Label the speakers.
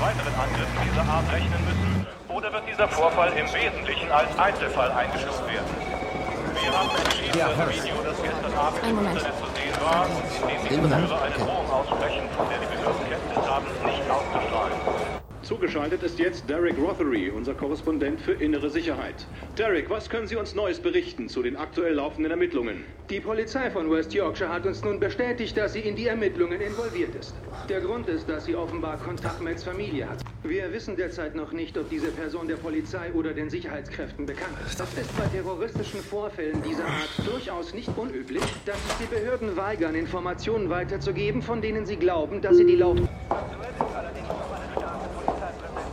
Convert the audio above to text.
Speaker 1: weiteren Angriffen dieser Art rechnen müssen, oder wird dieser Vorfall im Wesentlichen als Einzelfall eingestuft werden? Wir haben entschieden, das Video, das gestern Abend im Internet zu sehen war, und in dem die Führer eine Drohung aussprechen, von der die Behörden Kenntnis haben, nicht auszustrahlen.
Speaker 2: Zugeschaltet ist jetzt Derek Rothery, unser Korrespondent für innere Sicherheit. Derek, was können Sie uns Neues berichten zu den aktuell laufenden Ermittlungen?
Speaker 3: Die Polizei von West Yorkshire hat uns nun bestätigt, dass sie in die Ermittlungen involviert ist. Der Grund ist, dass sie offenbar Kontakt mit Familie hat. Wir wissen derzeit noch nicht, ob diese Person der Polizei oder den Sicherheitskräften bekannt ist. Das ist bei terroristischen Vorfällen dieser Art durchaus nicht unüblich, dass sich die Behörden weigern, Informationen weiterzugeben, von denen sie glauben, dass sie die laufenden